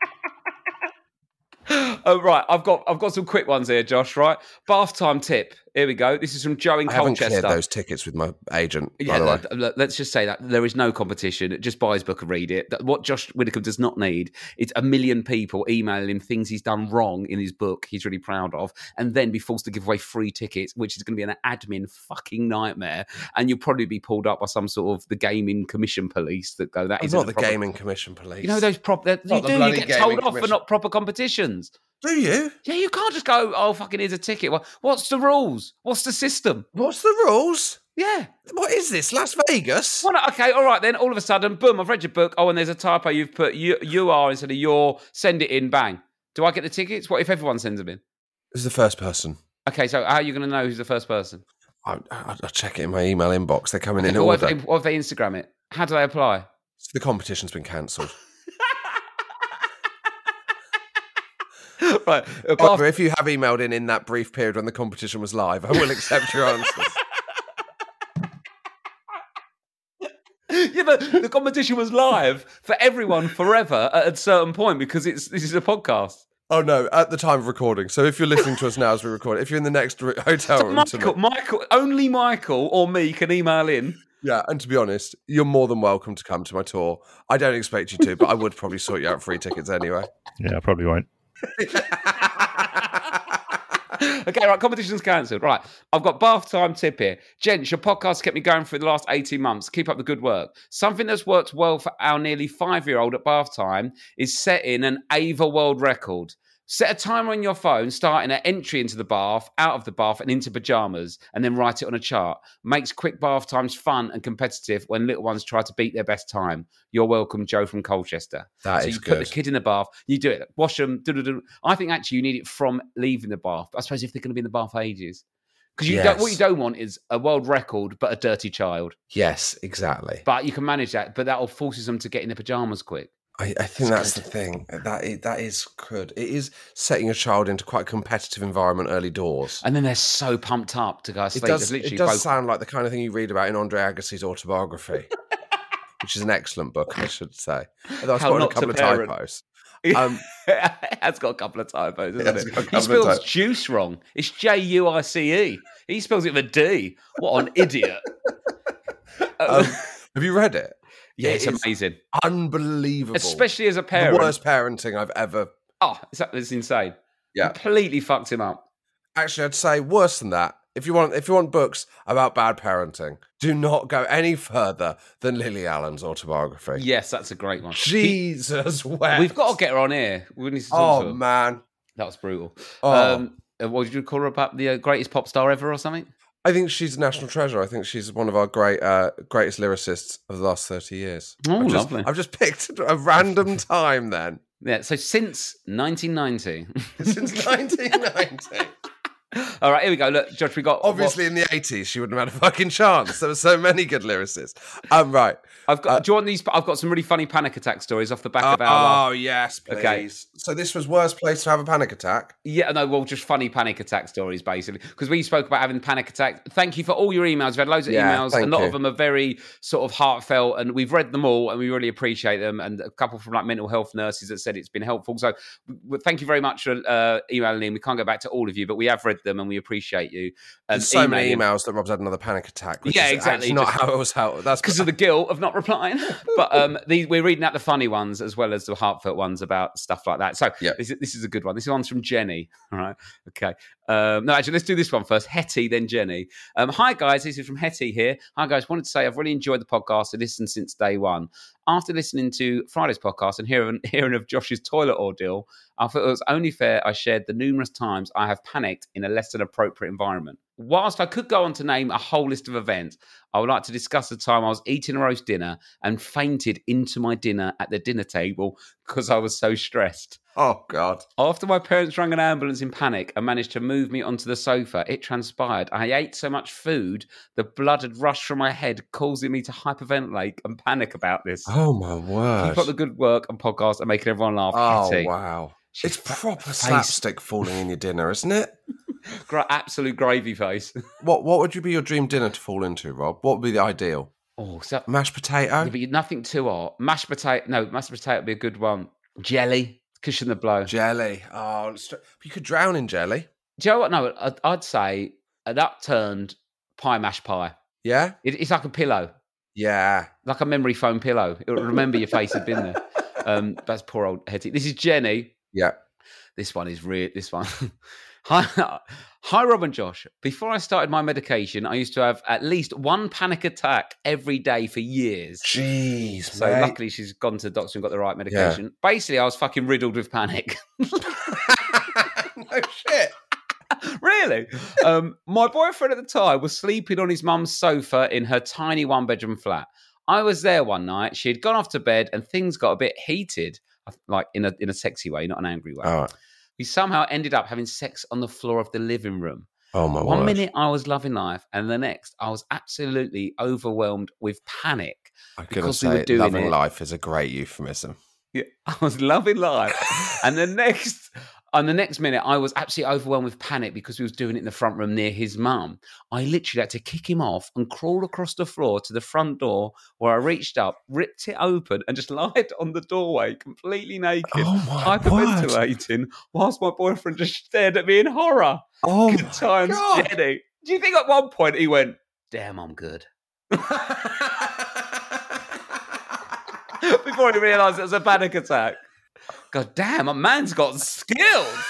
Oh right, I've got I've got some quick ones here, Josh. Right, bath time tip. Here we go. This is from Joe in I haven't Colchester. cleared those tickets with my agent, by Yeah, the way. look, look, let's just say that there is no competition. Just buy his book and read it. That- What Josh Widdicombe does not need is a million people emailing him things he's done wrong in his book he's really proud of, and then be forced to give away free tickets, which is going to be an admin fucking nightmare. And you'll probably be pulled up by some sort of the gaming commission police that go, that It's isn't not a the proper-" gaming commission police. You know those prop. You Not the do. You bloody get gaming told off for commission. not proper competitions. Do you? Yeah, you can't just go, oh, fucking here's a ticket. Well, what's the rules? What's the system? What's the rules? Yeah. What is this, Las Vegas? Well, okay, all right then. All of a sudden, boom, I've read your book. Oh, and there's a typo. You've put you, you are instead of your. Send it in, bang. Do I get the tickets? What if everyone sends them in? This is the first person. Okay, so how are you going to know who's the first person? I, I, I'll check it in my email inbox. They're coming in What if, order. they, what if they Instagram it? How do they apply? The competition's been cancelled. Right. uh, However, if you have emailed in in that brief period when the competition was live, I will accept your answers. Yeah, but the competition was live for everyone forever at a certain point because it's this is a podcast. Oh no, at the time of recording. So if you're listening to us now as we record, if you're in the next re- hotel So room, Michael, tonight- Michael, only Michael or me can email in. yeah, and to be honest, you're more than welcome to come to my tour. I don't expect you to, but I would probably sort you out free tickets anyway. Yeah, I probably won't. Okay, right, competition's cancelled. Right, I've got bath time tip here. Gents, your podcast kept me going for the last eighteen months. Keep up the good work. Something that's worked well for our nearly five-year-old at bath time is setting an Ava world record. Set a timer on your phone, starting at entry into the bath, out of the bath, and into pajamas, and then write it on a chart. Makes quick bath times fun and competitive when little ones try to beat their best time. You're welcome, Joe from Colchester. That so is you put good. the kid in the bath, you do it, wash them. Do-do-do. I think actually you need it from leaving the bath. I suppose if they're going to be in the bath for ages. Because you Yes. don't, what you don't want is a world record, but a dirty child. Yes, exactly. But you can manage that, but that will forces them to get in their pajamas quick. I, I think that's the thing. That is, that is good. It is setting a child into quite a competitive environment early doors. And then they're so pumped up to go to It sleep. does, They've it literally does both- sound like the kind of thing you read about in Andre Agassi's autobiography, which is an excellent book, I should say. Although I How spotted a Not to couple of Parent. typos. it Um, has got a couple of typos, It hasn't has it? got a He couple of spells typos. juice wrong. It's J U I C E. He spells it with a D. What an idiot. um, have you read it? yeah, it it's is amazing. Unbelievable. Especially as a the parent. worst parenting I've ever. Oh, it's, it's insane. Yeah. Completely fucked him up. Actually, I'd say worse than that. If you want, if you want books about bad parenting, do not go any further than Lily Allen's autobiography. Yes, that's a great one. Jesus, wept. We've got to get her on here. We need to talk to Oh her. man, That was brutal. Oh. Um, uh, what did you call her about? The uh, greatest pop star ever or something? I think she's a national treasure. I think she's one of our great, uh, greatest lyricists of the last thirty years. Oh, I've just, lovely. I've just picked a random time then Yeah, so since nineteen ninety. since nineteen ninety. All right, here we go. Look, Josh, we got... Obviously, in the eighties, she wouldn't have had a fucking chance. There were so many good lyricists. Um, right. I've got. Uh, do you want these? I've got some really funny panic attack stories off the back of our. last- Oh, yes, please. Okay. So this was worst place to have a panic attack? Yeah, no, well, just funny panic attack stories, basically, because we spoke about having panic attacks. Thank you for all your emails. We've had loads of Yeah, emails. thank A lot you. of them are very sort of heartfelt, and we've read them all, and we really appreciate them. And a couple from like mental health nurses that said it's been helpful. So, w- thank you very much for uh, emailing in. We can't go back to all of you, but we have read them, and we appreciate you. And There's so many emailing. emails that Rob's had another panic attack. Which Yeah, is exactly, actually not just- how it was. How that's Because of the guilt of not replying. But um, these, we're reading out the funny ones as well as the heartfelt ones about stuff like that. So Yeah. this, is, this is a good one. This one's from Jenny. All right. Okay. Um, no, actually, let's do this one first. Hetty, then Jenny. Um, hi, guys. This is from Hetty here. Hi, guys. Wanted to say I've really enjoyed the podcast. I've listened since day one. After listening to Friday's podcast and hearing, hearing of Josh's toilet ordeal, I thought it was only fair I shared the numerous times I have panicked in a less than appropriate environment. Whilst I could go on to name a whole list of events, I would like to discuss the time I was eating a roast dinner and fainted into my dinner at the dinner table because I was so stressed. Oh God. After my parents rang an ambulance in panic and managed to move me onto the sofa, it transpired I ate so much food, the blood had rushed from my head, causing me to hyperventilate and panic about this. Oh my word. Keep up the good work and podcast and making everyone laugh. Oh Hetty. wow. She's It's proper face- slapstick falling in your dinner, isn't it? Gra- absolute gravy face. What What would you be your dream dinner to fall into, Rob? What would be the ideal? Oh, so Mashed potato? yeah, but nothing too hot. Mashed potato. No, mashed potato would be a good one. Jelly, cushion the blow. Jelly. Oh, it's- you could drown in jelly. Do you know what? No, I'd, I'd say an upturned pie mash pie. Yeah? It, it's like a pillow, Yeah. like a memory foam pillow. It will remember your face had been there. Um, that's poor old Hetty. This is Jenny. Yeah. This one is real. This one. Hi, hi, Rob and Josh. Before I started my medication, I used to have at least one panic attack every day for years. Jeez, So mate. luckily she's gone to the doctor and got the right medication. Basically, I was fucking riddled with panic. No shit. Really? Um, my boyfriend at the time was sleeping on his mum's sofa in her tiny one-bedroom flat. I was there one night. She had gone off to bed and things got a bit heated, like in a in a sexy way, not an angry way. All right. We somehow ended up having sex on the floor of the living room. Oh, my One word. minute I was loving life, and the next I was absolutely overwhelmed with panic. I'm going to because we were say doing loving it. life is a great euphemism. Yeah, I was loving life, and the next, and the next minute, I was absolutely overwhelmed with panic because we was doing it in the front room near his mum. I literally had to kick him off and crawl across the floor to the front door, where I reached up, ripped it open, and just lied on the doorway, completely naked, Oh, my hyperventilating, whilst my boyfriend just stared at me in horror. Oh, Good times, God. Jenny. Do you think at one point he went, "Damn, I'm good," before he realised it was a panic attack? God damn, a man's got skills.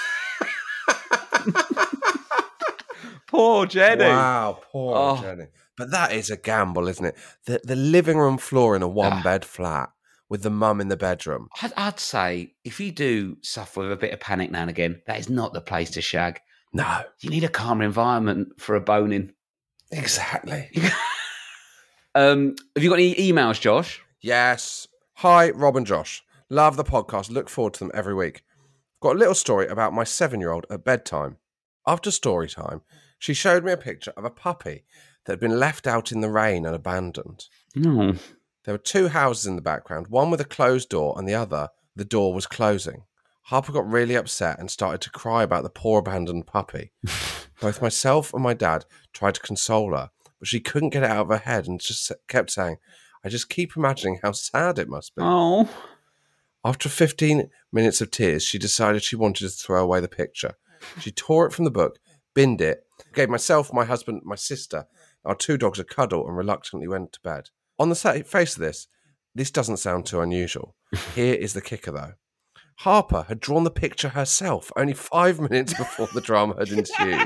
Poor Jenny. Wow, poor Oh. Jenny. But that is a gamble, isn't it? The the living room floor in a one bed flat with the mum in the bedroom. I'd, I'd say if you do suffer with a bit of panic now and again, that is not the place to shag. No, You need a calmer environment for a boning. exactly. Um, have you got any emails, Josh? Yes. Hi, Rob and Josh. Love the podcast. Look forward to them every week. I've got a little story about my seven-year-old at bedtime. After story time, she showed me a picture of a puppy that had been left out in the rain and abandoned. No. There were two houses in the background, one with a closed door and the other, the door was closing. Harper got really upset and started to cry about the poor abandoned puppy. Both myself and my dad tried to console her, but she couldn't get it out of her head and just kept saying, I just keep imagining how sad it must be. Oh. After fifteen minutes of tears, she decided she wanted to throw away the picture. She tore it from the book, binned it, gave myself, my husband, my sister, our two dogs a cuddle and reluctantly went to bed. On the face of this, this doesn't sound too unusual. Here is the kicker, though. Harper had drawn the picture herself only five minutes before the drama had ensued.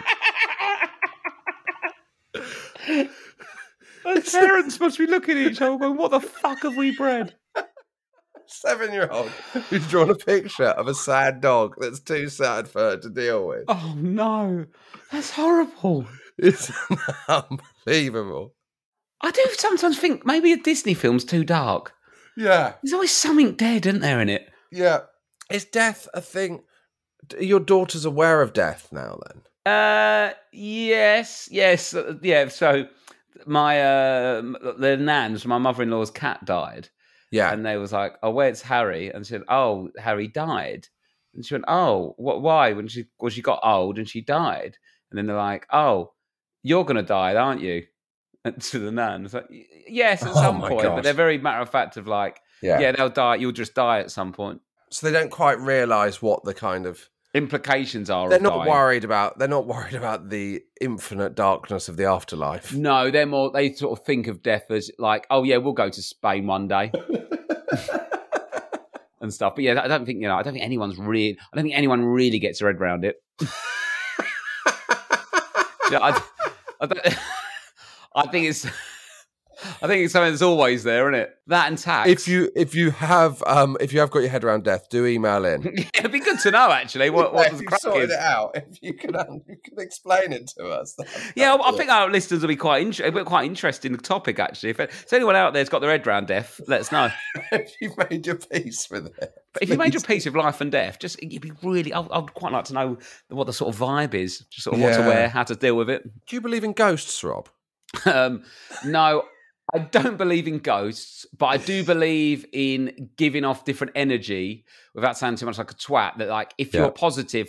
Her parents must be looking at each other going, what the fuck have we bred? Seven-year-old who's drawn a picture of a sad dog that's too sad for her to deal with. Oh, no. That's horrible. It's unbelievable. I do sometimes think maybe a Disney film's too dark. Yeah, There's always something dead, isn't there, in it? yeah. Is death a thing? Are your daughter's aware of death now, then? Uh, yes, yes, uh, yeah. So my uh, m- the nans, my mother-in-law's cat died, Yeah. and they was like, "Oh, where's Harry?" And she said, "Oh, Harry died." And she went, "Oh, what? Why?" When she well, she got old and she died. And then they're like, "Oh, you're gonna die, aren't you?" And to the nan, it's like, "Y- "Yes, at Oh some my point," gosh. but they're very matter of fact of like, yeah. "Yeah, they'll die. You'll just die at some point." So they don't quite realise what the kind of Implications are. they're of not dying. worried about. They're not worried about the infinite darkness of the afterlife. No, they're more. They sort of think of death as like, oh yeah, we'll go to Spain one day and stuff. But yeah, I don't think you know. I don't think anyone's really. I don't think anyone really gets their head around it. Yeah, I, I, don't, I think it's. I think it's something that's always there, isn't it? That and tax. If you if you have um if you have got your head around death, do email in. It'd be good to know actually what, what If the you crack sorted is. it out, if you can um, you can explain it to us. Yeah, I think our listeners will be quite interested. Quite interested in the topic actually. If, if anyone out there's got their head around death, let us know. if you've made your peace with it. But if you made your please. peace with life and death, just it'd be really. I'd, I'd quite like to know what the sort of vibe is, just sort of what to Yeah. wear, how to deal with it. Do you believe in ghosts, Rob? Um, no, I don't believe in ghosts, but I do believe in giving off different energy without sounding too much like a twat. That like if Yeah. you're positive, good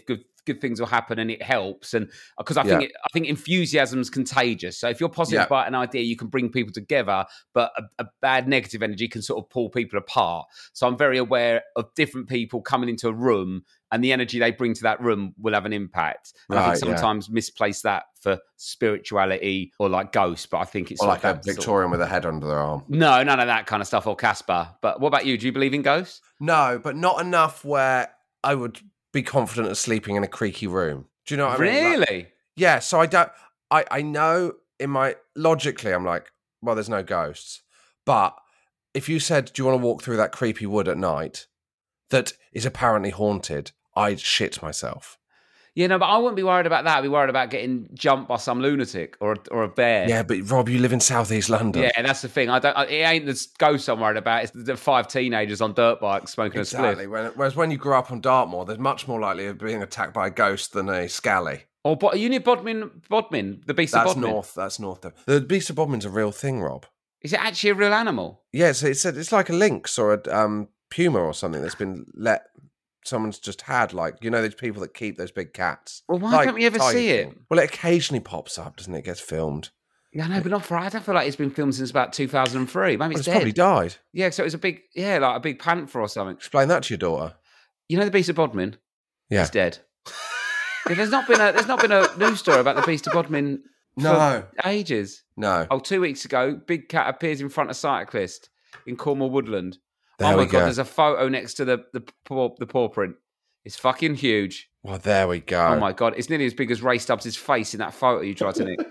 good things will happen and it helps. And because I think Yeah. it, I think enthusiasm's contagious. So if you're positive Yeah. about an idea, you can bring people together, but a, a bad negative energy can sort of pull people apart. So I'm very aware of different people coming into a room, and the energy they bring to that room will have an impact. And I Right, think yeah. sometimes misplace that for spirituality or like ghosts, but I think it's Or sort like of a that sort of- Victorian with a head under their arm. no, none of that kind of stuff, or Casper. But what about you? Do you believe in ghosts? No, but not enough where I would be confident of sleeping in a creaky room. Do you know what I mean? Really? Like, yeah, so I don't, I, I know in my, logically, I'm like, well, there's no ghosts. But if you said, do you want to walk through that creepy wood at night that is apparently haunted, I'd shit myself. Yeah, no, but I wouldn't be worried about that. I'd be worried about getting jumped by some lunatic or or a bear. Yeah, but Rob, you live in southeast London. Yeah, that's the thing. I don't. I, it ain't the ghost I'm worried about. It's the five teenagers on dirt bikes smoking Exactly. a spliff. When, whereas when you grew up on Dartmoor, there's much more likely of being attacked by a ghost than a scally. Or Bo- are you near Bodmin? Bodmin, the beast That's of Bodmin. north. That's north. Though. The beast of Bodmin's a real thing, Rob. Is it actually a real animal? Yeah, so it's it's like a lynx or a um, puma or something that's been let. Someone's just had, like, you know, those people that keep those big cats. Well, why Like, don't we ever tiger see it? thing. Well, it occasionally pops up, doesn't it? It gets filmed. Yeah, no, but not for. I don't feel like it's been filmed since about two thousand three. Maybe Well, it's, it's dead. probably died. Yeah, so it was a big, yeah, like a big panther or something. Explain that to your daughter. You know the beast of Bodmin? Yeah. It's dead. Yeah, there's not been a there's not been a news story about the beast of Bodmin for No. ages. No. Oh, two weeks ago, big cat appears in front of cyclist in Cornwall Woodland. There oh my we god, go. there's a photo next to the the paw, the paw print. It's fucking huge. Well, there we go. Oh my god, it's nearly as big as Ray Stubbs' face in that photo you tried to nick.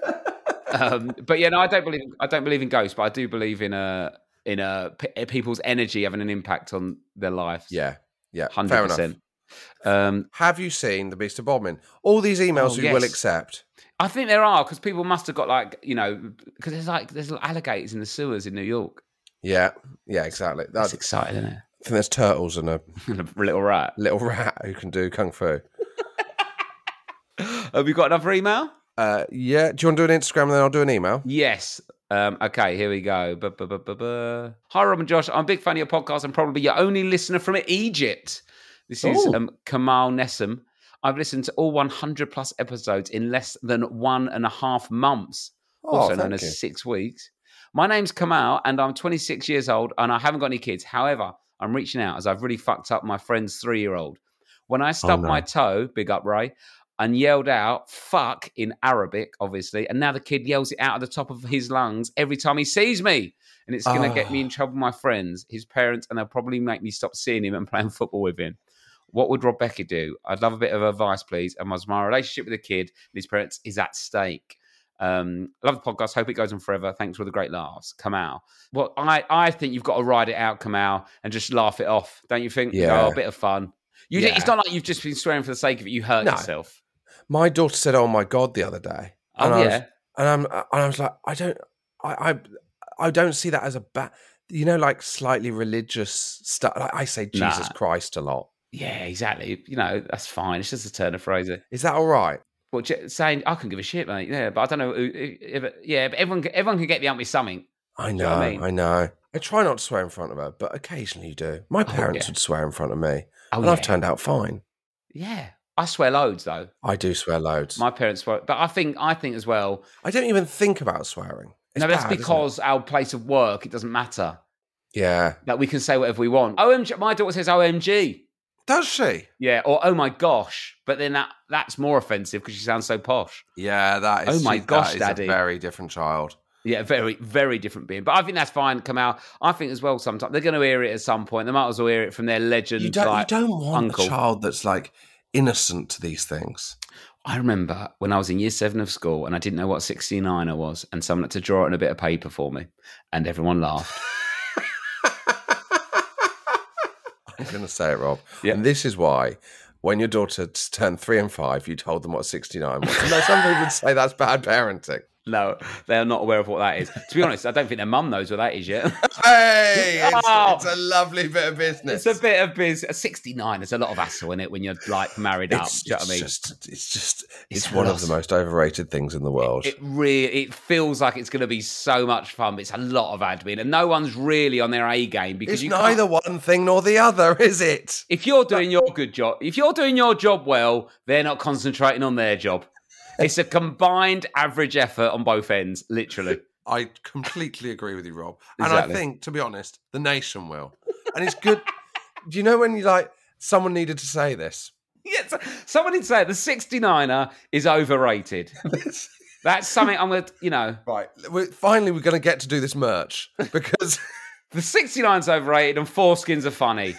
um, but yeah, no, I don't believe I don't believe in ghosts, but I do believe in a in a p- people's energy having an impact on their lives. Yeah. Yeah. Fair hundred enough. percent. Um, Have you seen The Beast of Bodmin? All these emails Oh, you yes. will accept. I think there are because people must have got like you know because there's like there's alligators in the sewers in New York. Yeah. Yeah, exactly. That's That's, exciting, isn't it? I think there's turtles and a And a little rat. little rat who can do kung fu. Have you got another email? Uh, yeah. Do you want to do an Instagram and then I'll do an email? Yes. Um, okay, here we go. Bu- bu- bu- bu- bu. Hi, Rob and Josh. I'm a big fan of your podcast and probably your only listener from Egypt. This is Ooh. um, Kamal Nessam. I've listened to all one hundred plus episodes in less than one and a half months, Oh, also known thank as you. six weeks. My name's Kamal and I'm twenty-six years old and I haven't got any kids. However, I'm reaching out as I've really fucked up my friend's three-year-old. When I stubbed no. my toe, big up Ray, and yelled out, fuck, in Arabic, obviously, and now the kid yells it out of the top of his lungs every time he sees me. And it's going to get me in Oh. trouble with my friends, his parents, and they'll probably make me stop seeing him and playing football with him. What would Rob Beckett do? I'd love a bit of advice, please. And was my relationship with the kid and his parents is at stake. Um, love the podcast. Hope it goes on forever. Thanks for the great laughs, Kamal. Well, I, I think you've got to ride it out, Kamal, and just laugh it off. Don't you think? Yeah. Oh, a bit of fun. You, Yeah. It's not like you've just been swearing for the sake of it. You hurt No. yourself. My daughter said, "Oh my god," the other day. Oh, and I yeah. was, and I'm, and I was like, I don't, I, I, I don't see that as a bad, you know, like slightly religious stuff. Like I say Jesus Nah. Christ a lot. Yeah, exactly. You know, that's fine. It's just a turn of phrase. Is that all right? Well, j- saying I can give a shit, mate. Yeah, but I don't know. who- If, if, yeah, but everyone, can- everyone can get the ump with something. I you know, know what I I, mean? know. I try not to swear in front of her, but occasionally you do. My parents yeah. would swear in front of me, Oh, and yeah. I've turned out fine. Yeah, I swear loads though. I do swear loads. My parents swear, but I think I think as well. I don't even think about swearing. It's no, that's bad, isn't it? because our place of work, it doesn't matter. Yeah. That we can say whatever we want. O M G, my daughter says O M G. Does she? Yeah, or oh my gosh. But then that that's more offensive because she sounds so posh. Yeah, that is. Oh my that gosh, is Daddy. a very different child. Yeah, very, very different being. But I think that's fine, Kamal. I think as well sometimes they're going to hear it at some point. They might as well hear it from their legend. You don't. like, you don't want uncle. a child that's like innocent to these things. I remember when I was in year seven of school and I didn't know what sixty-niner was and someone had to draw it on a bit of paper for me and everyone laughed. I'm going to say it, Rob. Yeah. And this is why, when your daughter turned three and five, you told them what sixty-nine was. No, some people would say that's bad parenting. No, they are not aware of what that is. To be honest, I don't think their mum knows what that is yet. Hey, it's, Oh. it's a lovely bit of business. It's a bit of biz. sixty-nine, there's a lot of hassle in it when you're like married up. It's, Do you know what it's I mean? just, it's just, It's it's, one a of the lot. most overrated things in the world. It really, it feels like it's going to be so much fun, but it's a lot of admin, and no one's really on their A game because it's you neither can't. one thing nor the other, is it? If you're doing your good job, if you're doing your job well, they're not concentrating on their job. It's a combined average effort on both ends, literally. I completely agree with you, Rob. And Exactly. I think, to be honest, the nation will. And it's good. Do you know when you like, someone needed to say this? Yes, someone did say it, the sixty-niner is overrated. That's something I'm going to, you know, Right. We're, finally, we're going to get to do this merch because the sixty-nine's overrated and foreskins are funny.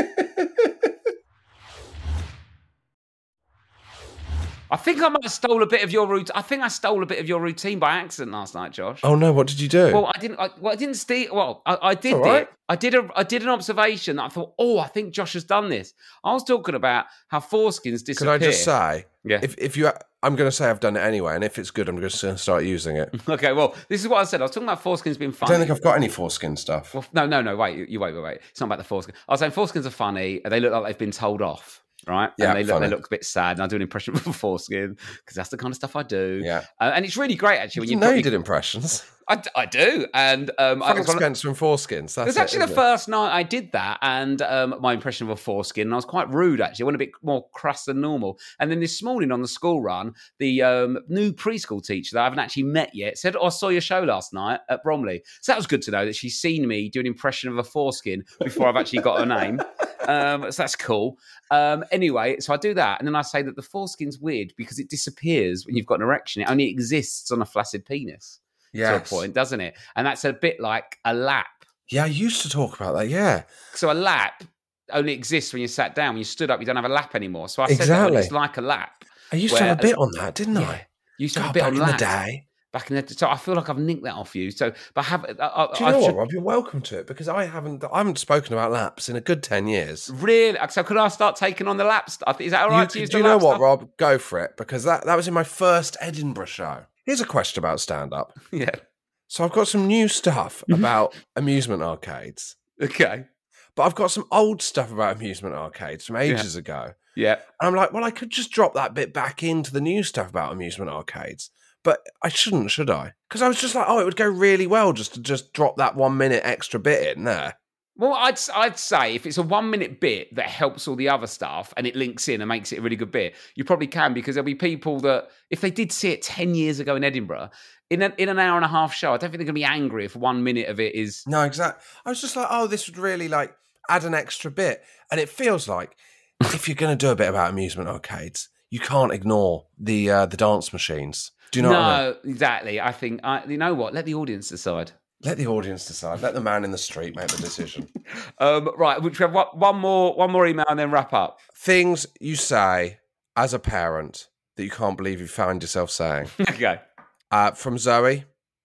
I think I might have stole a bit of your routine. I think I stole a bit of your routine by accident last night, Josh. oh no, what did you do? Well, I didn't. I, well, I didn't steal. Well, I, I did all right. it. I did a. I did an observation. That I thought, oh, I think Josh has done this. I was talking about how foreskins Can disappear. I just say, Yeah. if if you, I'm going to say I've done it anyway, and if it's good, I'm just going to start using it. Okay. Well, this is what I said. I was talking about foreskins being I funny. don't think I've got any foreskin stuff. Well, no, no, no. Wait, you, you wait, wait, wait. It's not about the foreskin. I was saying foreskins are funny. They look like they've been told off, right? Yeah, and they look, funny. they look a bit sad. And I do an impression of a foreskin because that's the kind of stuff I do. Yeah. Uh, and it's really great actually when You you know put- you did impressions. I, d- I do, and um, I, Frank it's one of- Spencer and foreskins. That's it was it, actually the isn't it? first night I did that, and um, my impression of a foreskin. And I was quite rude actually. I went a bit more crass than normal. And then this morning on the school run, the um, new preschool teacher that I haven't actually met yet said, "Oh, I saw your show last night at Bromley." So that was good to know that she's seen me do an impression of a foreskin before I've actually got her name. Um, so that's cool. Um, anyway, so I do that, and then I say that the foreskin's weird because it disappears when you've got an erection. It only exists on a flaccid penis. Yes. To a point, doesn't it? And that's a bit like a lap. Yeah, I used to talk about that. Yeah. So a lap only exists when you sat down. When you stood up, you don't have a lap anymore. So I said that Exactly. when it's like a lap. I used to have a Where- bit on that, didn't Yeah. I? You used to have God, a bit back on in laps the day. back in the So I feel like I've nicked that off you. So, but have I, I, Do you I know should, what, Rob? You're welcome to it because I haven't I haven't spoken about laps in a good ten years. Really? So could I start taking on the lap stuff? Is that all right You to could- use do the you know lap what, stuff? Rob? Go for it because that, that was in my first Edinburgh show. Here's a question about stand-up. Yeah. So I've got some new stuff about amusement arcades, Okay. but I've got some old stuff about amusement arcades from ages ago. Yeah. And I'm like, well, I could just drop that bit back into the new stuff about amusement arcades. But I shouldn't, should I? Because I was just like, oh, it would go really well just to just drop that one minute extra bit in there. Well, I'd I'd say if it's a one minute bit that helps all the other stuff and it links in and makes it a really good bit, you probably can because there'll be people that if they did see it ten years ago in Edinburgh, in an in an hour and a half show, I don't think they're going to be angry if one minute of it is. No, exactly. I was just like, oh, this would really like add an extra bit. And it feels like if you're going to do a bit about amusement arcades, you can't ignore the uh, the dance machines. Do you know no, what I mean? exactly. I think I, you know what. Let the audience decide. Let the audience decide. Let the man in the street make the decision. Um, right, which we have one, one more one more email and then wrap up. Things you say as a parent that you can't believe you found yourself saying. Okay. Uh, from Zoe,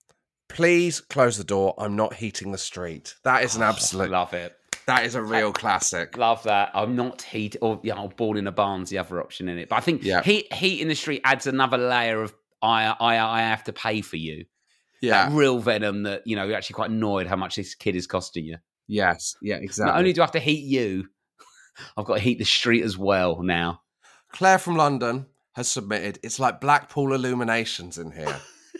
please close the door. I'm not heating the street. That is an absolute. Love it. That is a real classic. Love that. I'm not heat or you know, born in a barn's the other option in it. But I think Yeah. heat heat in the street adds another layer of I I I have to pay for you. Yeah. That real venom that, you know, you're actually quite annoyed how much this kid is costing you. Yes. Yeah. Exactly. Not only do I have to heat you, I've got to heat the street as well now. Claire from London has submitted. It's like Blackpool illuminations in here.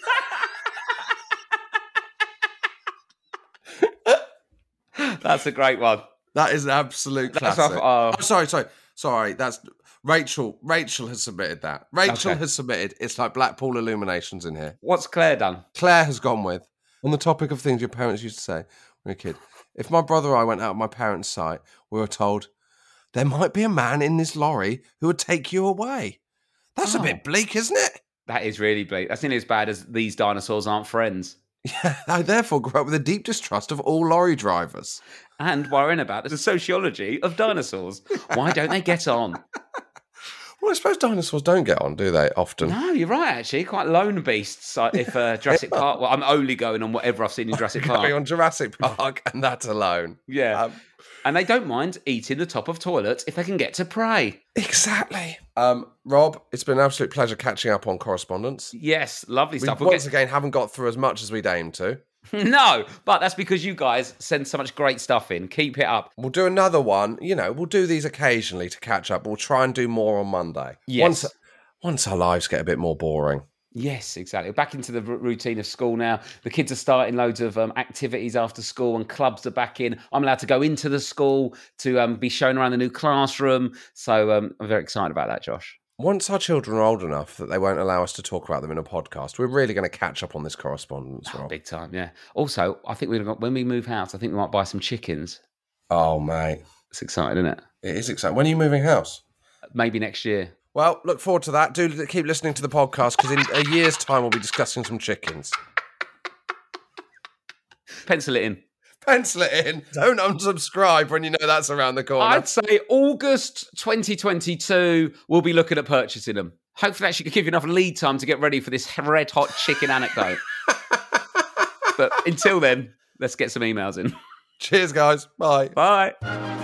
That's a great one. That is an absolute That's classic. off- oh. Oh, sorry, sorry, sorry. That's Rachel. Rachel has submitted that. Rachel Okay. has submitted. It's like Blackpool illuminations in here. What's Claire done? Claire has gone with on the topic of things your parents used to say when you were a kid. If my brother or I went out of my parents' sight, we were told there might be a man in this lorry who would take you away. That's Oh. a bit bleak, isn't it? That is really bleak. That's nearly as bad as these dinosaurs aren't friends. Yeah, I therefore grew up with a deep distrust of all lorry drivers. And worrying about the sociology of dinosaurs. Why don't they get on? Well, I suppose dinosaurs don't get on, do they? Often. No, you're right, actually. Quite lone beasts. uh, If uh, Jurassic Park... Well, I'm only going on whatever I've seen in Jurassic Park. Going on Jurassic Park, and that alone. Yeah. Um, and they don't mind eating the top of toilets if they can get to prey. exactly. Um, Rob, it's been an absolute pleasure catching up on correspondence. Yes, lovely We stuff. We'll once get- again haven't got through as much as we'd aimed to. No, but that's because you guys send so much great stuff in. Keep it up. We'll do another one. You know, we'll do these occasionally to catch up. We'll try and do more on Monday. Yes. Once, once our lives get a bit more boring. Yes, exactly. Back into the r- routine of school now. The kids are starting loads of um, activities after school and clubs are back in. I'm allowed to go into the school to um, be shown around the new classroom. So um, I'm very excited about that, Josh. Once our children are old enough that they won't allow us to talk about them in a podcast, we're really going to catch up on this correspondence, Oh, Rob. big time, yeah. Also, I think we're when we move house, I think we might buy some chickens. Oh, mate. It's exciting, isn't it? It is exciting. When are you moving house? Maybe next year. Well, look forward to that. Do l- keep listening to the podcast because in a year's time we'll be discussing some chickens. Pencil it in. Pencil it in. Don't unsubscribe when you know that's around the corner. I'd say August twenty twenty-two, we'll be looking at purchasing them. Hopefully, that should give you enough lead time to get ready for this red hot chicken anecdote. But until then, let's get some emails in. Cheers, guys. Bye. Bye.